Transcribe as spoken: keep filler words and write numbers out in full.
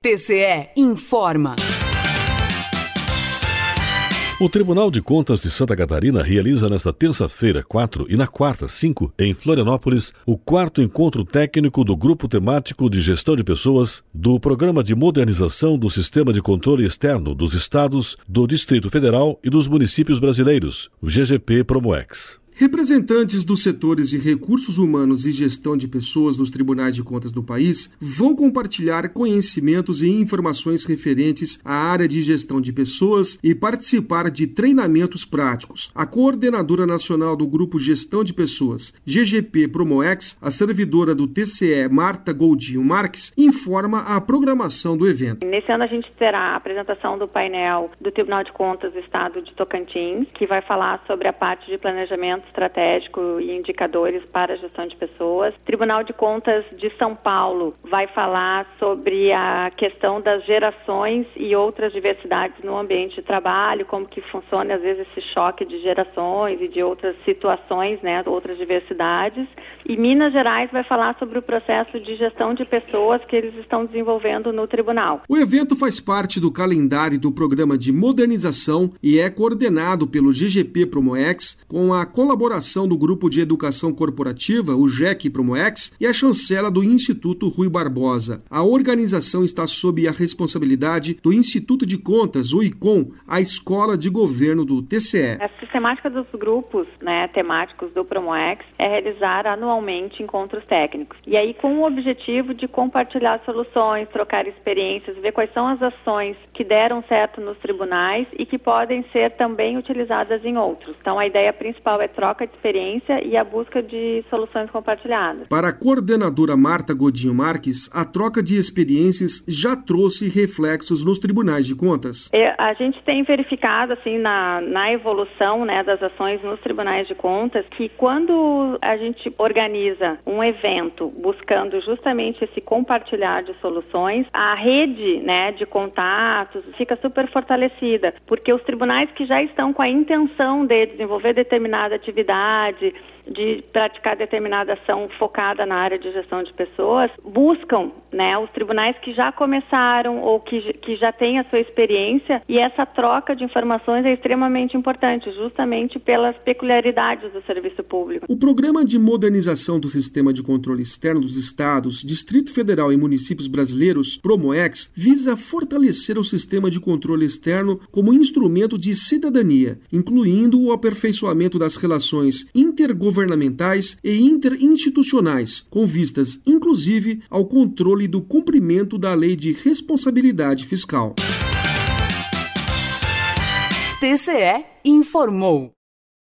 T C E informa. O Tribunal de Contas de Santa Catarina realiza nesta terça-feira, quatro, e na quarta, cinco, em Florianópolis, o quarto encontro técnico do Grupo Temático de Gestão de Pessoas do Programa de Modernização do Sistema de Controle Externo dos Estados, do Distrito Federal e dos Municípios Brasileiros, o G G P Promoex. Representantes dos setores de recursos humanos e gestão de pessoas dos tribunais de contas do país vão compartilhar conhecimentos e informações referentes à área de gestão de pessoas e participar de treinamentos práticos. A coordenadora nacional do Grupo Gestão de Pessoas, G G P Promoex, a servidora do T C E, Marta Goldinho Marques, informa a programação do evento. Nesse ano a gente terá a apresentação do painel do Tribunal de Contas do Estado de Tocantins, que vai falar sobre a parte de planejamento estratégico e indicadores para a gestão de pessoas. O Tribunal de Contas de São Paulo vai falar sobre a questão das gerações e outras diversidades no ambiente de trabalho, como que funciona às vezes esse choque de gerações e de outras situações, né, outras diversidades. E Minas Gerais vai falar sobre o processo de gestão de pessoas que eles estão desenvolvendo no tribunal. O evento faz parte do calendário do Programa de Modernização e é coordenado pelo G G P Promoex com a colaboração colaboração do Grupo de Educação Corporativa, o G E C Promoex, e a chancela do Instituto Rui Barbosa. A organização está sob a responsabilidade do Instituto de Contas, o I C O M, a Escola de Governo do T C E. A sistemática dos grupos, né, temáticos do Promoex é realizar anualmente encontros técnicos. E aí com o objetivo de compartilhar soluções, trocar experiências, ver quais são as ações que deram certo nos tribunais e que podem ser também utilizadas em outros. Então a ideia principal é troca de experiência e a busca de soluções compartilhadas. Para a coordenadora Marta Godinho Marques, a troca de experiências já trouxe reflexos nos tribunais de contas. É, a gente tem verificado assim na, na evolução, né, das ações nos tribunais de contas que quando a gente organiza um evento buscando justamente esse compartilhar de soluções, a rede, né, de contatos fica super fortalecida, porque os tribunais que já estão com a intenção de desenvolver determinada atividade, de praticar determinada ação focada na área de gestão de pessoas, buscam, né, os tribunais que já começaram ou que, que já têm a sua experiência, e essa troca de informações é extremamente importante, justamente pelas peculiaridades do serviço público. O Programa de Modernização do Sistema de Controle Externo dos Estados, Distrito Federal e Municípios Brasileiros, Promoex, visa fortalecer o sistema de controle externo como instrumento de cidadania, incluindo o aperfeiçoamento das relações intergovernamentais governamentais e interinstitucionais, com vistas, inclusive, ao controle do cumprimento da Lei de Responsabilidade Fiscal. T C E informou.